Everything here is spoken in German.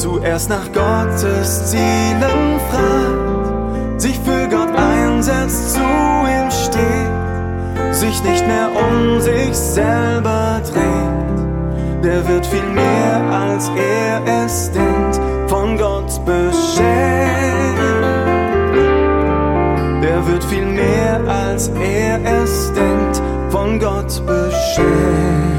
zuerst nach Gottes Zielen fragt, sich für Gott einsetzt, zu ihm steht, sich nicht mehr um sich selber dreht, der wird viel mehr als er es denkt von Gott beschenkt. Der wird viel mehr als er es denkt von Gott beschenkt.